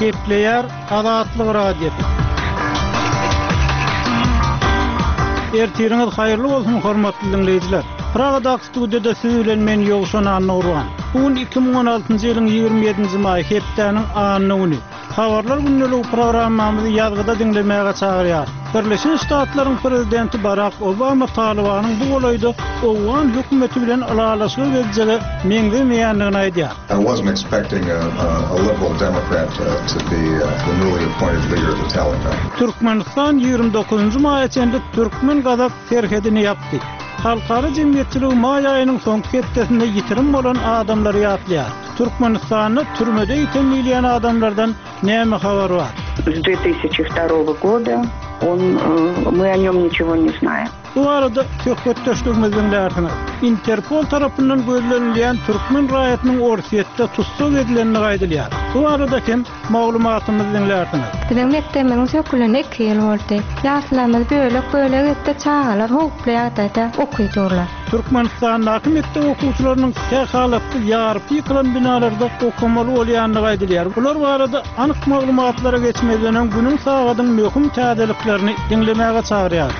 Gepleyer Azatlyk radiosu. Ertiriniz hayırlı bolsun hormatly dinleyijiler. Pragada studiyada siz bilen men Ýogşan Anurwan. Bugün 2016-njy ýylyň 27-nji maý hepdeniň anyny. Habarlar günlük programmamyzy ýazgyda dinlemäge çagyrýar. Birleşen Ştatlaryň prezidenti Barack Obama Talibanyň bu golaýda Owgan hökümeti bilen alalaşyk edijegi meňdemeýändigini aýdýar. I wasn't expecting a liberal Democrat to be the newly appointed leader of the Taliban. Türkmenistan 29-njy maýda Türkmen gazak serhedini yapdy. Halkara jemgyýetçiligi maý aýynyň soňky hepdesinde ýitirim bolan adamlary ýatlýar. Türkmenistanyň türmede ýetenmeýän adamlardan näme habar bar? С 2002 года мы о нем ничего не знаем. Bu arada töhbetdeşligimizden därsiniz. Interpol tarapyndan gözlenilýän Türkmen raýatynyň orsiýetde tutsak edilenini gaýdylýar. Bu arada kim maglumatymyzy dinlärsiniz. Bilen mektebiň sökülene 2 ýyl boldy. Ýaşlarymyz böyle gitde çağalar hoplayada okuýdurlar. Türkmenistandaky mektep okuwçylarynyň tähalatly ýaryp ýykylan binalarda okumaly bolýanyny gaýdylýar. Bular barada anyk maglumatlara geçmeden günüň sagadyň möhüm täzeliklerini dinlemäge çagyrýar.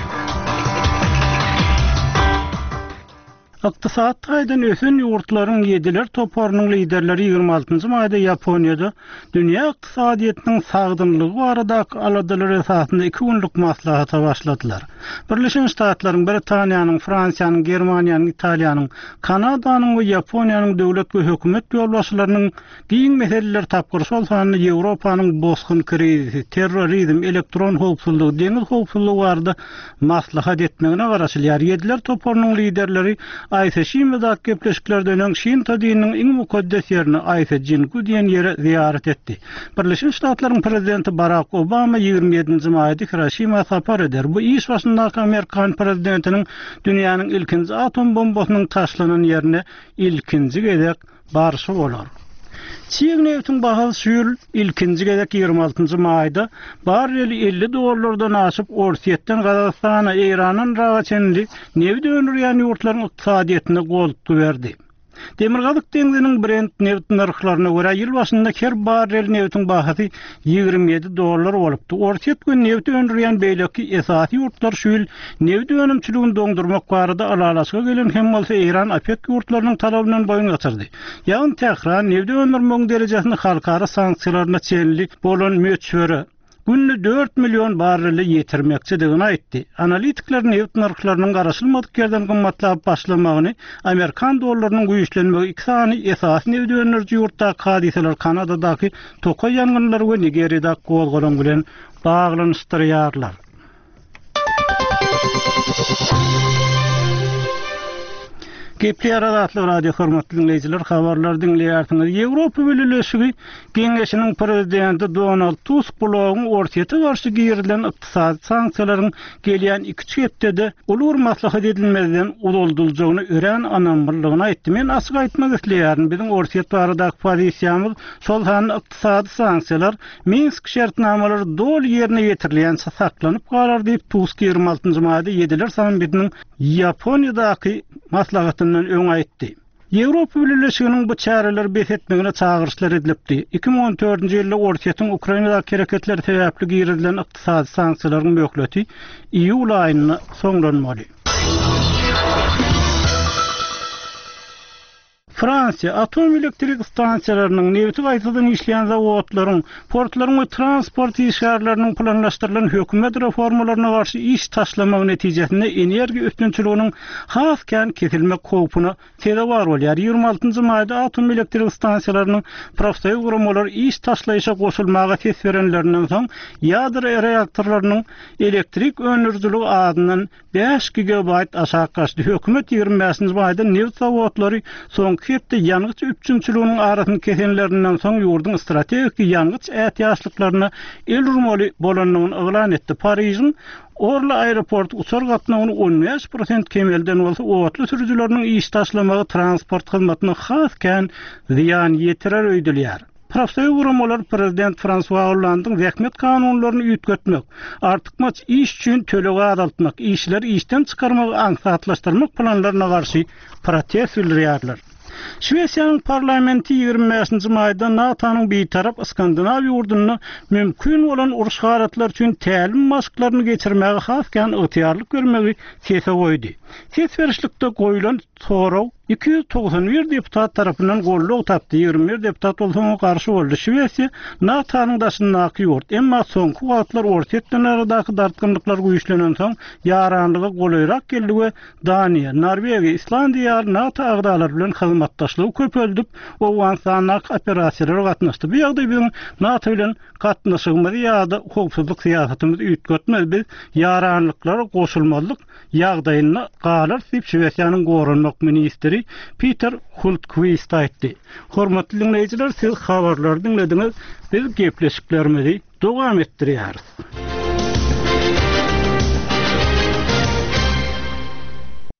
Iqtisad taýdan ösen ýurtlaryň ýediler toparynyň liderleri 26-njy maýda Ýaponiýada dünýä yktysadyýetynyň sagdymlygy baradaky aladalar esasynda 2 günlük maslahata başladylar. Birleşen Ştatlaryň, Britaniýanyň, Fransiýanyň, Germaniýanyň, Italiýanyň, Kanadanyň we Ýaponiýanyň döwlet we hökümet ýolbaşçylarynyň giň meseleler tapgyryş bolsany Ýewropanyň bozgun krizisi, terrorizm, elektron howpsuzlyk, deňiz howpsuzlygy barada maslahat etmegine garaşylýar. Ýediler toparynyň liderleri Aysa Şimedak gepleşiklerden öň Şin tadiniň iň mukaddes ýerini Aysa Jinku diýen ýere ziyaret etdi. Birleşen Ştatlaryň prezidenti Barack Obama 27-nji maýda Hiroşima sapar eder. Bu iş başyndaky Amerikan prezidentiniň dünýäniň ilkinji atom bombasynyň taşlanan ýerine ilkinji gezek barşy bolar. Çiğ neftin bahasy ýyl ilkinji gezek 26-njy maýda barreli $50 aşyp orsiýetden Gazakstana, Iranyň rawaçenli neft dönürýän ýurtlaryň ykdysadyýetyne golupdy berdi. Demirgazyk deňiziniň Brent neft narhlaryna görä ýyl başynda her barrel neftiň bahasy $27 bolupdy. Orsiýet gün neft dönürýän beýleki esasy ýurtlar şu ýyl neft dönümçiligini doňdurmak barada alalaşyga gelen hem bolsa Iran OPEC ýurtlarynyň talabynyň boyun gatyrdy. Ýa-ni Tehran neft dönürmek derejesini halkara sanksiýalaryna çenli bolan möçberi günlük 4 milyon barreli yetirmekçidigini aýtdy. Analitikler neft narhlarynyň garaşylmadyk ýerden gymmatlap başlamagyny, Amerikan dollarynyň güýçlenmegi iki sany esas neft dönürji ýurtdaky hadiseler Kanadadaky tokoy ýangynlary we Nigeriýada gowgalan bilen baglanyşdyrýarlar. Gepleyer Azatlyk radio hormatly dinleyijiler, habarlar dinleýärsiňiz. Ýewropa Birleşigi Geňeşiniň prezidenti Donald Tusk bulagyň orsiýete garşy girilen ykdysady sanksiýalaryň gelýän 2 hepdede ulur maslahat edilmeden udolduljagyny ören anamlygyny aýtdy. Men açyk aýtmak isleýärin, biziň orsiýet baradaky pozisiýamyz şol han ykdysady sanksiýalar Minsk şertnamalary dol ýerine ýetirilýän saklanyp galar diýip Tusk 26-njy maýda ýediler sammitiniň Ýaponiýadaky maslahatyndan öň aýtdy. Ýewropa Birleşiginiň bu çäreler besetmegine çagyrşlar edilipdi. 2014-nji ýylda orsiýetin Ukrainadaky hereketler sebäpli girilen ykdysady sanksiýalaryň möhleti iýul aýyna soňlanmaly. Fransiýa atom elektrik stansiýalarynyň nefti gaýtadan işleýän zawodlaryň, portlaryň we transport işgärlerini planlaşdyrylan hökümet reformalaryna garşy iş taşlamagy netijesinde energiýa üstünçiliginiň hasken kesilmek howpuna sebäp bolýar. 26-njy maýda atom elektrik stansiýalarynyň profsoýuz guramalar iş taşlaýşa goşulmagy ses berenlerinden soň ýadro reaktorlarynyň elektrik önürjüligi adynyň 5 gigabayt aşağı gaçdy. Hökümet 25-nji maýda neft zawodlary soňky hepde ýangıç üçünçiliginiň arasyny kesenlerinden soň ýurdun strategik ýangıç ätýaşlyklaryna el urmaly bolanyny elan etdi. Parysyň Orla aeroport uçar gatnagyny 15% kemelden bolsa owatly sürüjüläriniň iş taşlamagy transport hyzmatyna hasken ziýan ýetirer öýdülýär. Profsoýuz guramalar prezident François Hollande'ň rehmet kanunlaryny ýetgetmek, artykmaç iş üçin tölega adaltmak, işleri işden çykarmagy aňsatlaşdyrmak planlaryna garşy protest bildirýärler. Şwesiýanyň parlamenti 25-nji maýda NATO'nyň beýtarap Skandinaw ýurduny mümkin bolan uruş garatlar üçin tälim masklaryny geçirmäge haskan ygtyarlyk bermegi sese goýdy. Ses berişlikde goýulan soraw 291 deputat tarapyndan golluk tapdy. 21 deputat bolsaň garşy boldy. Şwesiýa NATO'nyň daşyndaky ýurt. Emma soňky wagtlar ortaýetden aradaky dartgynlyklar güýçlenen soň ýaranlygy golayrak geldi we Daniýa, Norwegiýa, Islandiýa NATO agdalary bilen hyzmatdaşlygy köpeldip, owansanak operasiýalary gatnaşdy. Bu ýagdaý biziň NATO bilen gatnaşygymyzy ýa-da howpsuzlyk syýasatymyzy üýtgetmez. Biz ýaranlyklara goşulmalyk ýagdaýyna galar diýip Şwesiýanyň gorunmak ministri Peter Hultqvist aýtdy. Hormatly dinleýijiler, siz habarlary dinlediňiz. Biz gepleşiklerimizi dowam etdirýäris.